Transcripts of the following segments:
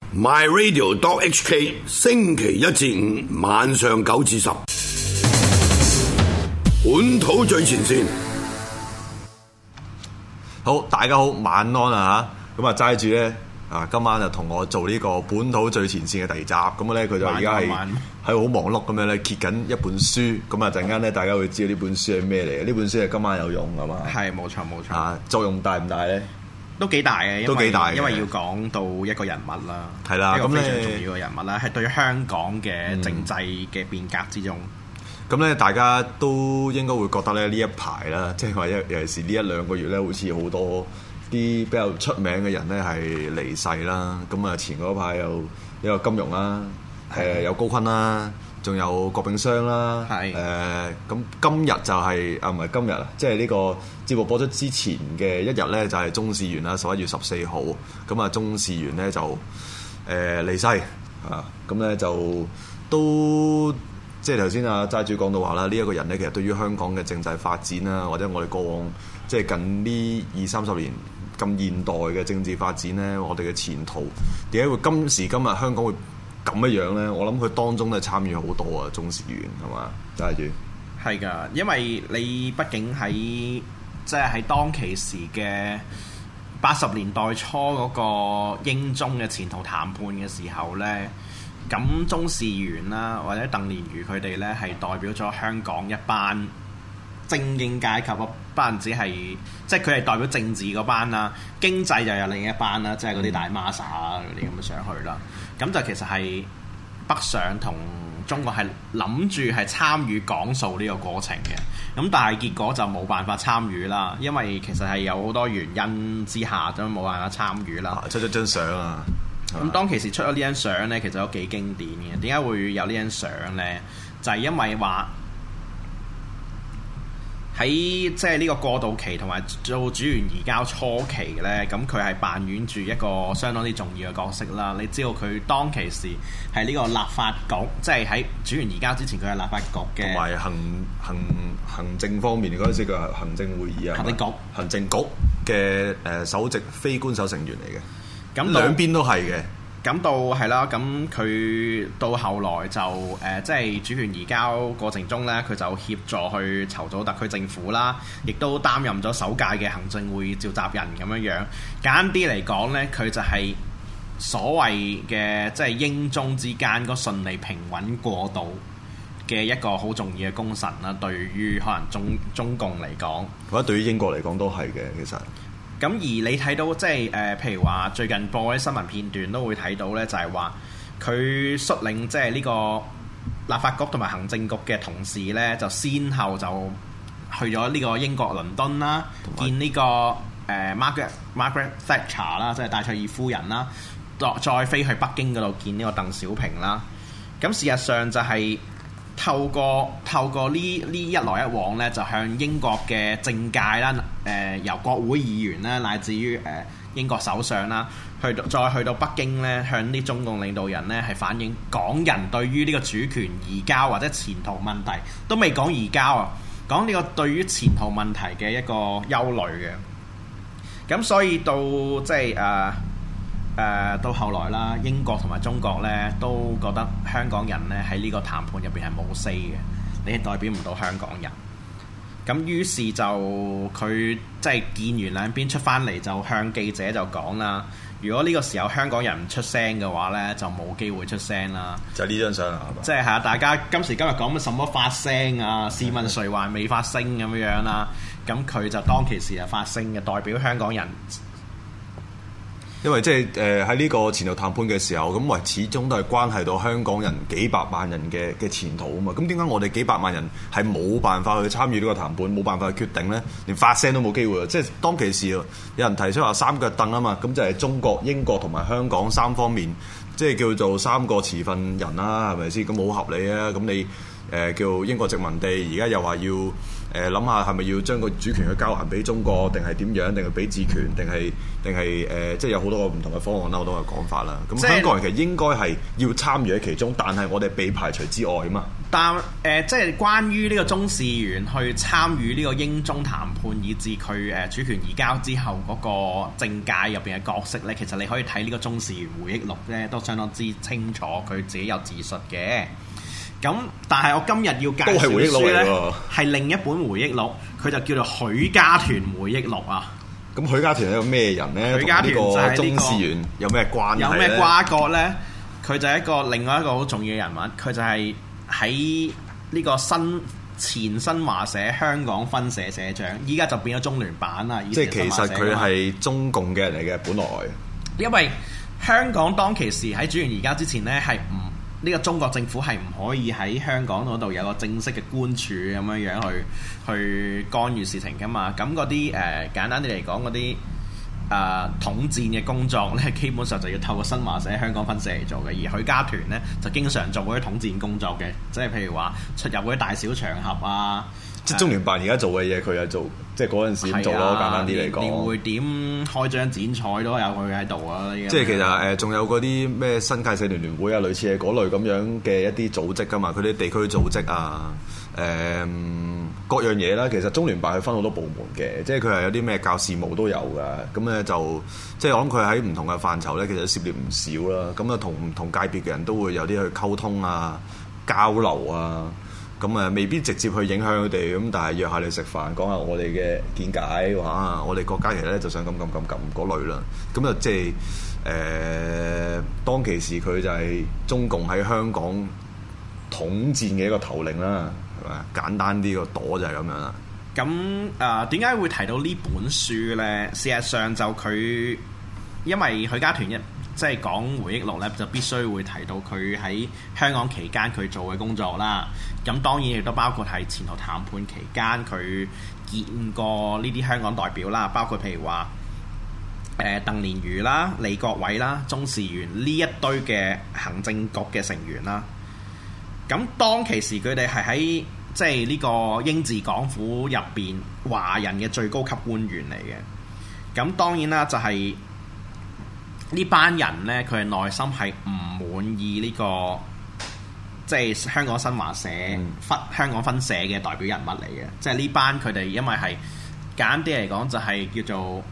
myradio.hk 星期一至五晚上9至10，本土最前線。 好，大家好，晚安啊嚇！咁啊齋住咧啊，今晚就同我做呢個本土最前線嘅第二集。咁咧佢就而家係好忙碌咁樣咧揭緊一本書。咁啊陣間咧大家會知道呢本書係咩嚟嘅？呢本書係今晚有用㗎嘛？ 係冇錯冇錯。 啊，作用大唔大咧？ 都幾大嘅， 都幾大， 因為要講到一個人物啦， 係啦， 一個非常重要嘅人物啦，係對香港嘅政制嘅變革之中。 咁咧，大家都應該會覺得咧呢一排啦，即係話尤其是呢一兩個月咧，好似好多啲比較出名嘅人咧係離世啦。咁啊，前嗰排有一個金庸啦，有高錕啦，仲有郭炳湘啦。係咁今日就係唔係今日啊，即係呢個節目播出之前嘅一日咧，就係鍾士元啦，11月14號。咁啊，鍾士元咧就離世啊，咁咧就都。即係頭先阿齋主講到話啦，呢一個人咧，其實對於香港嘅政制發展啦，或者我哋過往即係近呢20-30年咁現代嘅政治發展咧，我哋嘅前途點解會今時今日香港會咁樣咧？我諗佢當中都係參與好多啊，鍾士元係嘛？齋主係㗎，因為你畢竟喺即係喺當其時嘅80年代初嗰個英中嘅前途談判嘅時候咧。咁鍾士元啦，或者鄧蓮如佢哋咧，係代表咗香港一班精英階級，不單止係即係佢係代表政治嗰班啦，經濟就有另一班啦，即係嗰啲大孖沙嗰啲咁嘅上去啦。咁就其實係北上同中國係諗住係參與港數呢個過程嘅，咁但係結果就冇辦法參與啦，因為其實係有好多原因之下都冇辦法參與啦。 出咗張相啊！ 咁當其時出咗呢張相呢，其實都幾經典嘅。點解會有呢張相呢？就係因為話喺即係呢個過渡期同埋做主權移交初期呢，咁佢係扮演住一個相當之重要嘅角色啦。你知道佢當其時係呢個立法局，即係喺主權移交之前，佢係立法局嘅，同埋行政方面嗰陣時佢係行政會議啊，行政局嘅首席非官守成員嚟嘅。咁兩邊都係嘅。 咁到係啦，咁佢到後來就即係主權移交過程中呢，佢就協助去籌組特區政府啦，亦都擔任咗首屆嘅行政會議召集人咁樣樣。簡單啲嚟講呢，佢就係所謂嘅即係英中之間個順利平穩過渡嘅一個好重要嘅功臣啦。對於可能中共嚟講， 或者對於英國嚟講都係嘅，其實。 咁而你睇到即係譬如話最近播啲新聞片段都會睇到呢，就係話佢率領即係呢個立法局同埋行政局嘅同事呢，就先後就去咗呢個英國倫敦啦，見呢個Margaret Thatcher 啦，即係戴卓爾夫人啦，再飛去北京嗰度見呢個鄧小平啦。咁事實上就係透過呢一來一往咧，就向英國嘅政界啦，由國會議員啦，乃至於英國首相啦，再去到北京咧，向啲中共領導人咧係反映港人對於呢個主權移交或者前途問題，都未講移交啊，講呢個對於前途問題嘅一個憂慮嘅。咁所以到即係到後來啦，英國同埋中國咧都覺得香港人咧喺呢個談判入邊係冇 say 嘅，你係代表唔到香港人。咁於是就佢即係見完兩邊出翻嚟，就向記者就講啦：如果呢個時候香港人唔出聲嘅話咧，就冇機會出聲啦。 就係呢張相啊，係嘛？ 即係係啊，大家今時今日講乜什麼發聲啊？試問誰還未發聲咁樣啦？咁佢就當其時就發聲嘅，代表香港人。 因為即係喺呢個前途談判嘅時候，咁始終都係關係到香港人幾百萬人嘅前途啊嘛。咁點解我哋幾百萬人係冇辦法去參與呢個談判，冇辦法去決定呢？連發聲都冇機會啊！即係當其時有人提出話三腳凳啊嘛，咁就係中國、英國同埋香港三方面，即係叫做三個持份人啦，係咪先？咁好合理啊！咁你叫英國殖民地，而家又話要諗下係咪要將個主權去交還俾中國，定係點樣，定係俾治權，定係即係有好多個唔同嘅方案啦，好多個講法啦。咁香港人其實應該係要參與喺其中，但係我哋被排除之外啊嘛。 但即係關於呢個鍾士元去參與呢個英中談判，以至佢主權移交之後嗰個政界入邊嘅角色呢，其實你可以睇呢個鍾士元回憶錄呢，都相當之清楚，佢自己有自述嘅。咁但係我今日要介紹嘅書呢，係另一本回憶錄，佢就叫做許家屯回憶錄啊。咁許家屯係一個咩人呢？ 許家屯就係鍾士元有咩關係呢？ 有咩瓜葛呢？佢就係另外一個好重要嘅人物，佢就係喺呢個前新華社香港分社社長，依家就變咗中聯辦啦。 即係其實佢係中共嘅人嚟嘅，本來。因為香港當其時喺主權移交之前呢，係呢個中國政府係唔可以喺香港嗰度有個正式嘅官署咁樣去干預事情噶嘛。咁嗰啲簡單啲嚟講，嗰啲統戰嘅工作咧，基本上就要透過新華社香港分社嚟做嘅。而許家屯呢，就經常做嗰啲統戰工作嘅，即係譬如話出入嗰啲大小場合啊。 即係中聯辦而家做嘅嘢，佢又做，即係嗰陣時咁做咯。簡單啲嚟講， 年會點開張剪彩都有佢喺度啊！ 即係其實仲有嗰啲咩新界社團聯會啊，類似係嗰類咁樣嘅一啲組織噶嘛。佢啲地區組織啊，各樣嘢啦。其實中聯辦係分好多部門嘅，即係佢係有啲咩教事務都有噶。咁咧就即係我諗佢喺唔同嘅範疇咧，其實涉獵唔少啦。咁啊，同唔同界別嘅人都會有啲去溝通啊、交流啊。咁未必直接去影響佢哋，咁但係約下你食飯，講下我哋嘅見解，話我哋國家其實咧就想咁嗰類啦。咁就即係當其時佢就係中共喺香港統戰嘅一個頭領啦，係咪？簡單啲個朵就係咁樣啦。 咁點解會提到呢本書呢？事實上就佢因為許家屯即係講回憶錄咧，就必須會提到佢喺香港期間佢做嘅工作啦。咁當然亦都包括係前途談判期間佢見過呢啲香港代表啦，包括譬如話鄧蓮如啦、李國偉啦、鍾士元呢一堆嘅行政局嘅成員啦。咁當其時佢哋係喺即係呢個英治港府入邊華人嘅最高級官員嚟嘅。咁當然啦，就係呢班人呢，佢係內心係唔滿意呢個即係香港新華社香港分社嘅代表人物嚟嘅。即係呢班佢哋因為係簡單啲嚟講，就係叫做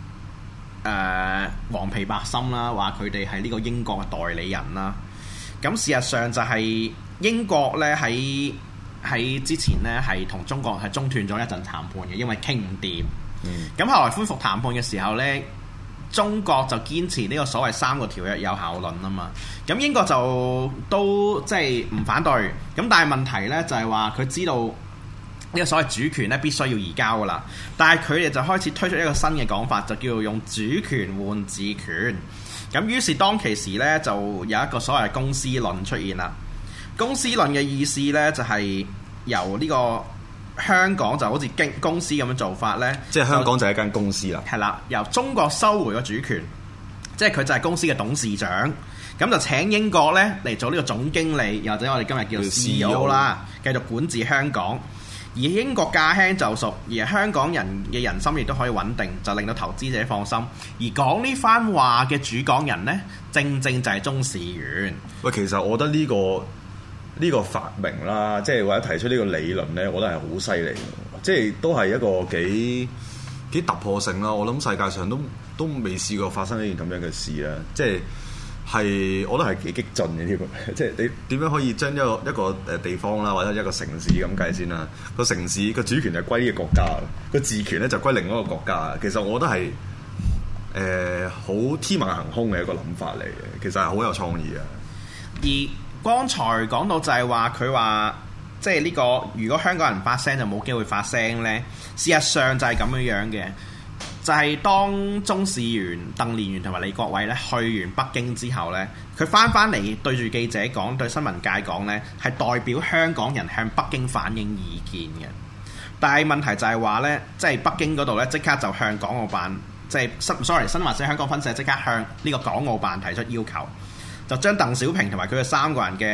黃皮白心啦，話佢哋係呢個英國嘅代理人啦。咁事實上就係英國呢，喺之前呢，係同中國係中斷咗一陣談判嘅，因為傾唔掂。咁後來恢復談判嘅時候呢，中國就堅持呢個所謂3個條約有效論啊嘛。咁英國就都即係唔反對。咁但係問題呢，就係話佢知道呢個所謂主權呢必須要移交噶啦。但係佢哋就開始推出一個新嘅講法，就叫做用主權換治權。咁於是當其時呢，就有一個所謂公司論出現啦。公司論嘅意思呢，就係由呢個香港就好似公司咁樣做法呢， 即係香港就係一間公司啦。係啦，由中國收回個主權，即係佢就係公司嘅董事長，咁就請英國呢嚟做呢個總經理，又或者我哋今日叫做 CEO 啦，繼續管治香港。而英國駕輕就熟，而香港人嘅人心亦都可以穩定，就令到投資者放心。而講呢番話嘅主講人呢，正正就係鍾士元。 喂，其實我覺得呢個發明啦，即係或者提出呢個理論呢，我覺得係好犀利，即係都係一個幾突破性啦。我諗世界上都未試過發生一件咁樣嘅事啦，即係我覺得係幾激進嘅添。即係你點樣可以將一個地方啦，或者一個城市咁計先啦，個城市個主權就歸呢個國家，個治權咧就歸另一個國家。其實我覺得係好天馬行空嘅一個諗法嚟嘅，其實係好有創意啊。 而剛才講到就係話佢話，即係呢個如果香港人發聲就冇機會發聲呢。事實上就係咁樣嘅，就係當鍾士元、鄧蓮如同埋李國偉咧去完北京之後呢，佢翻嚟對住記者講，對新聞界講呢，係代表香港人向北京反映意見嘅。但係問題就係話呢，即係北京嗰度呢，即刻就向港澳辦，即係新華社香港分社即刻向呢個港澳辦提出要求。就將鄧小平同埋佢嘅3個人嘅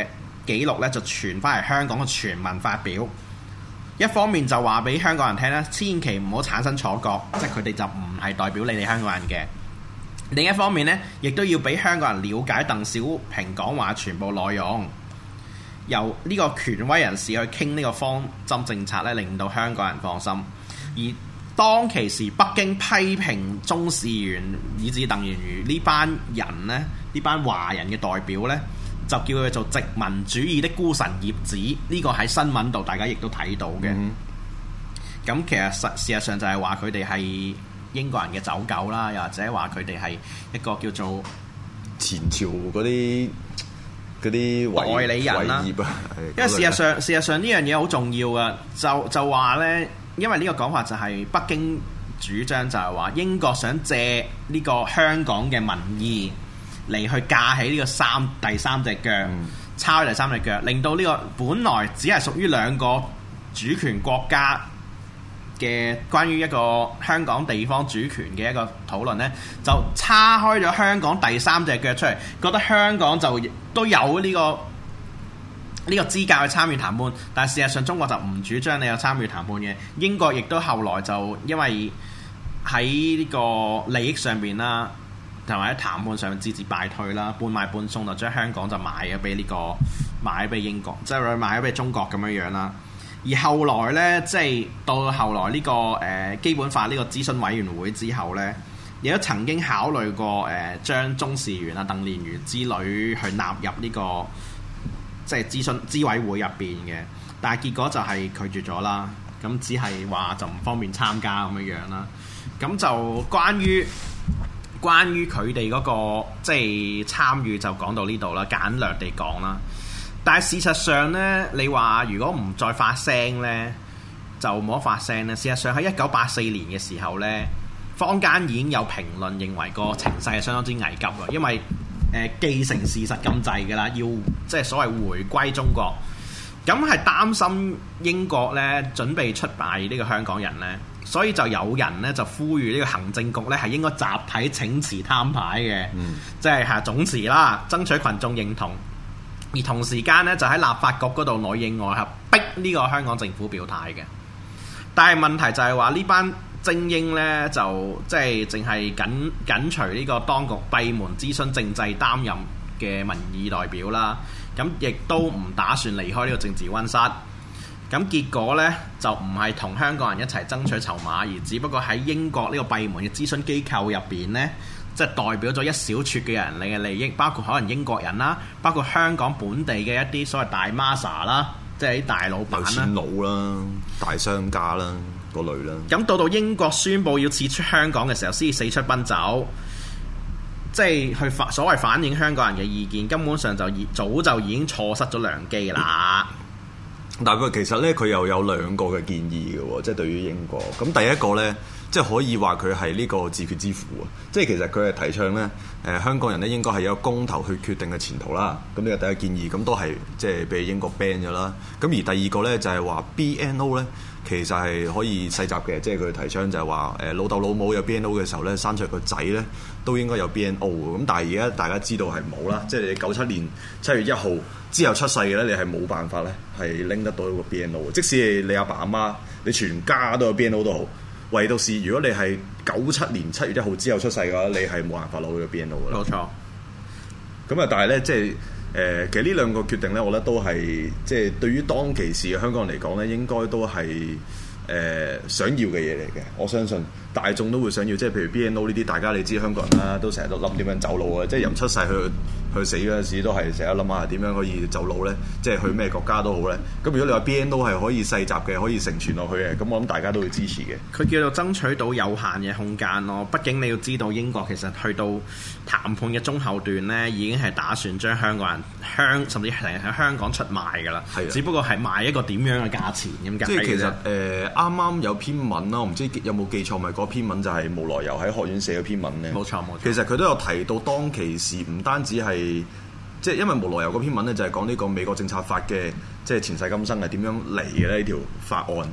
記錄咧就傳翻嚟香港嘅全文發表。一方面就話俾香港人聽咧，千祈唔好產生錯覺，即係佢哋就唔係代表你哋香港人嘅。另一方面呢，亦都要俾香港人了解鄧小平講話全部內容，由呢個權威人士去傾呢個方針政策咧，令到香港人放心。而當其時北京批評鍾士元以至鄧元如呢班人呢，呢班華人嘅代表呢，就叫佢做殖民主義的孤臣孽子。呢個喺新聞度大家亦都睇到嘅。咁其實事實上就係話佢哋係英國人嘅走狗啦，又或者話佢哋係一個叫做前朝嗰啲代理人啦。因為事實上呢樣嘢好重要啊，就話呢，因為呢個講法就係北京主張就係話英國想借呢個香港嘅民意嚟去架起呢個第三隻腳，抄第三隻腳，令到呢個本來只係屬於兩個主權國家嘅關於一個香港地方主權嘅一個討論呢，就叉開咗香港第三隻腳出嚟，覺得香港就都有呢個資格去參與談判。但事實上中國就唔主張你有參與談判嘅。英國亦都後來就因為喺呢個利益上面啦，同埋喺談判上節節敗退啦，半賣半送就將香港就賣咗俾英國，即係賣咗俾中國咁樣啦。而後來呢，即係到後來呢個基本法呢個諮詢委員會之後呢，亦都曾經考慮過將鍾士元啊、鄧蓮如之類去納入呢個即係諮委會入邊嘅，但係結果就係拒絕咗啦。咁只係話就唔方便參加咁樣啦。咁就關於佢哋嗰個即係參與就講到呢度啦，簡略地講啦。但係事實上呢，你話如果唔再發聲呢，就冇得發聲呢。事實上喺1984年嘅時候呢，坊間已經有評論認為個情勢係相當之危急㗎，因為既成事實咁滯㗎啦，要即係所謂回歸中國，咁係擔心英國呢準備出賣呢個香港人呢，所以就有人呢就呼籲呢個行政局呢係應該集體請辭攤牌嘅，即係總辭啦，爭取群眾認同。而同時間呢，就喺立法局嗰度內應外合逼呢個香港政府表態嘅。但係問題就係話呢班精英呢，就即係淨係緊隨呢個當局閉門諮詢政制擔任嘅民意代表啦。咁亦都唔打算離開呢個政治溫室。咁結果呢，就唔係同香港人一齊爭取籌碼，而只不過喺英國呢個閉門嘅諮詢機構入邊呢，即係代表咗一小撮嘅人嘅利益，包括可能英國人啦，包括香港本地嘅一啲所謂大 Masa 啦，即係啲大老闆啦、有錢佬啦、大商家啦嗰類啦。 咁到英國宣布要撤出香港嘅時候，先至四出奔走，即係去所謂反映香港人嘅意見，根本上就早就已經錯失咗良機啦。 但係其實呢，佢又有兩個嘅建議嘅喎，即係對於英國。咁第一個呢，即係可以話佢係呢個自決之父啊！即係其實佢係提倡呢，香港人呢應該係有公投去決定嘅前途啦。咁呢個第一建議，咁都係即係被英國 ban 咗啦。咁而第二個呢，就係話 BNO 呢，其實係可以世襲嘅，即係佢提倡就係話老豆老母有 BNO 嘅時候呢，生出個仔呢都應該有 BNO 嘅。咁但係而家大家知道係冇啦，即係你97年7月1號之後出世嘅呢，你係冇辦法呢係拎得到一個 BNO。即使你阿爸阿媽，你全家都有 BNO 都好。唯獨是如果你係97年7月1號之後出世嘅話，你係冇辦法攞到 BNO 嘅。冇錯。咁啊，但係咧，即係其實呢兩個決定咧，我覺得都係即係對於當其時嘅香港人嚟講咧，應該都係想要嘅嘢嚟嘅。我相信大眾都會想要，即係譬如 BNO 呢啲，大家你知香港人啦，都成日都諗點樣走路嘅，即係人出世去死嗰陣時都係成日諗下點樣可以走路咧，即係去咩國家都好咧。咁如果你話 BNO 係可以世襲嘅，可以承傳落去嘅，咁我諗大家都會支持嘅。佢叫做爭取到有限嘅空間咯。畢竟你要知道英國其實去到談判嘅中後段咧，已經係打算將香港人甚至係喺香港出賣㗎啦。係。只不過係賣一個點樣嘅價錢咁解。 即係其實啱啱有篇文啦，我唔知有冇記錯，咪嗰篇文就係無來由喺學院寫嘅篇文咧。 冇錯。 其實佢都有提到當其時唔單止係。即係因為無來由嗰篇文咧，就係講呢個美國政策法嘅即係前世今生係點樣嚟嘅呢條法案。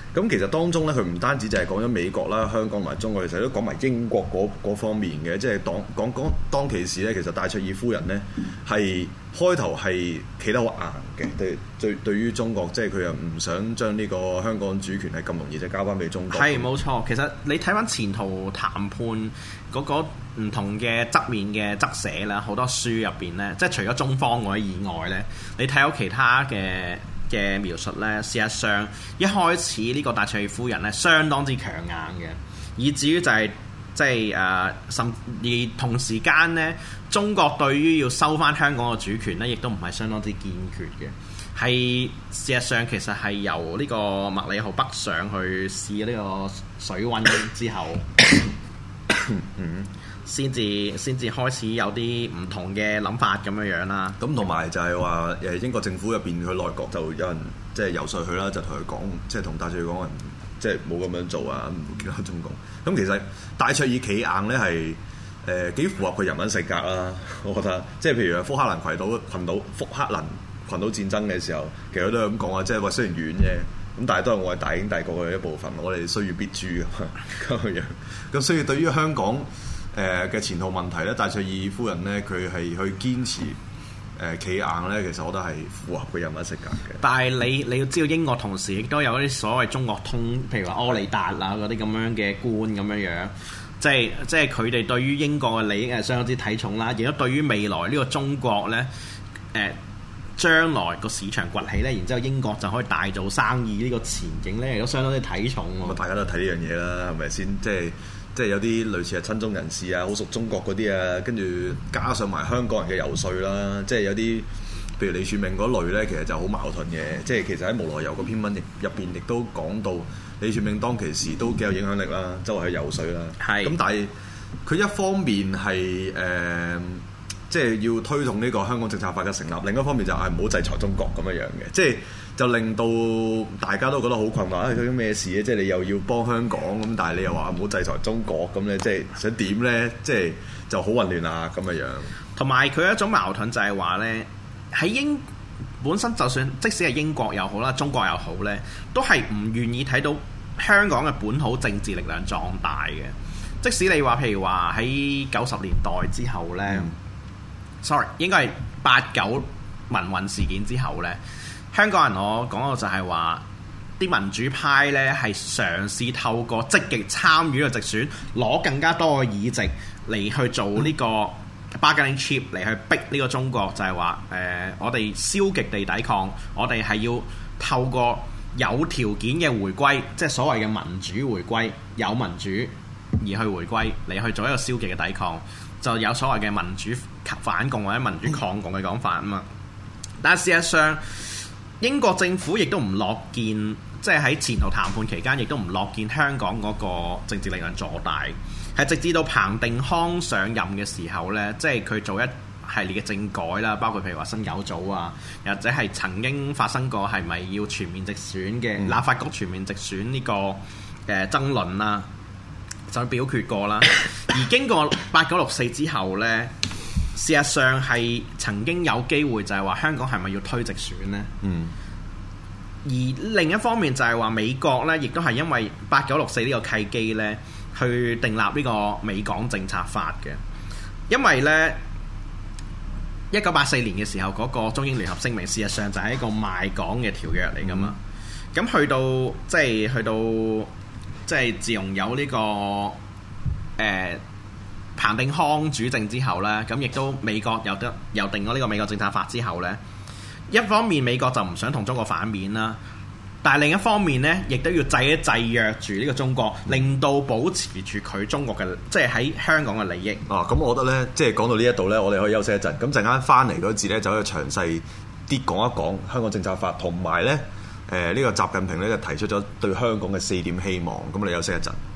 咁其實當中咧，佢唔單止就係講咗美國啦、香港同埋中國，其實都講埋英國嗰方面嘅，即係講當其時咧，其實戴卓爾夫人咧係開頭係企得好硬嘅，對於中國，即係佢又唔想將呢個香港主權係咁容易就交翻俾中國。 係冇錯，其實你睇翻前途談判嗰個唔同嘅側面嘅側寫啦，好多書入邊咧，即係除咗中方嗰啲以外咧，你睇到其他嘅描述咧，事實上一開始呢個戴卓爾夫人咧相當之強硬嘅，以至於就係即係甚而同時間咧，中國對於要收翻香港嘅主權咧，亦都唔係相當之堅決嘅。係事實上其實係由呢個麥理浩北上去試呢個水溫之後，先至開始有啲唔同嘅諗法咁樣啦。 咁同埋就係話英國政府入邊佢內閣就有人即係游說佢啦，就同佢講，即係同戴卓爾講話，即係冇咁樣做啊，唔會見到中國。咁其實戴卓爾企硬咧係幾符合佢人物性格啦，我覺得。即係譬如福克蘭群島戰爭嘅時候，其實佢都係咁講啊，即係話雖然遠啫，咁但係都係我係大英帝國嘅一部分，我哋需要必誅咁樣。咁所以對於香港嘅前途問題咧，戴卓爾夫人咧，佢係去堅持企硬咧，其實我覺得係符合佢人物性格嘅。 但係你要知道，英國同時亦都有一啲所謂中國通，譬如話柯里達啊嗰啲咁樣嘅官咁樣，即係佢哋對於英國嘅利益係相當之睇重啦，亦都對於未來呢個中國咧將來個市場崛起咧，然之後英國就可以大做生意呢個前景咧，亦都相當之睇重喎。 大家都睇呢樣嘢啦，係咪先？即係有啲類似係親中人士啊，好熟中國嗰啲啊，跟住加上埋香港人嘅游說啦，即係有啲譬如李柱銘嗰類咧，其實就好矛盾嘅。即係其實喺無來由嗰篇文入邊亦都講到李柱銘當其時都幾有影響力啦，周圍去游說啦。係。咁但係佢一方面係即係要推動呢個香港政策法嘅成立，另一方面就係唔好制裁中國咁樣嘅，即係就令到大家都覺得好困惑，究竟咩事咧？即係你又要幫香港咁，但係你又話唔好制裁中國咁咧，即係想點咧？即係就好混亂啊咁樣。 同埋佢一種矛盾就係話咧，喺本身就算即使係英國又好啦，中國又好咧，都係唔願意睇到香港嘅本土政治力量壯大嘅。即使你話譬如話喺90年代之後咧。sorry， 應該係89民運事件之後呢，香港人我講到就係話啲民主派呢係嘗試透過積極參與嘅直選，攞更加多嘅議席嚟去做呢個 bargaining chip 嚟去逼呢個中國，就係話我哋消極地抵抗，我哋係要透過有條件嘅回歸，即係所謂嘅民主回歸，有民主而去回歸嚟去做一個消極嘅抵抗。就有所謂嘅民主反共或者民主抗共嘅講法啊嘛，但係事實上英國政府亦都唔樂見，即係喺前途談判期間亦都唔樂見香港嗰個政治力量坐大，係直至到彭定康上任嘅時候呢，即係佢做一系列嘅政改啦，包括譬如話新九組啊，或者係曾經發生過係咪要全面直選嘅立法局全面直選呢個爭論啦。就表決過啦，而經過8964之後呢，事實上係曾經有機會就係話香港係咪要推直選呢？而另一方面就係話美國呢，亦都係因為8964呢個契機呢，去訂立呢個美港政策法嘅。因為呢1984年嘅時候嗰個中英聯合聲明，事實上就係一個賣港嘅條約嚟㗎嘛。咁去到即係自從有呢個彭定康主政之後呢，咁亦都美國又定咗呢個美國政策法之後呢，一方面美國就唔想同中國反面啦，但係另一方面呢，亦都要制約住呢個中國，令到保持住佢中國嘅即係喺香港嘅利益。 咁我覺得呢，即係講到呢一度呢，我哋可以休息一陣，咁陣間翻嚟嗰節呢，就可以詳細啲講一講香港政策法，同埋呢。呢個習近平咧就提出咗對香港嘅4點希望，咁我哋休息一陣。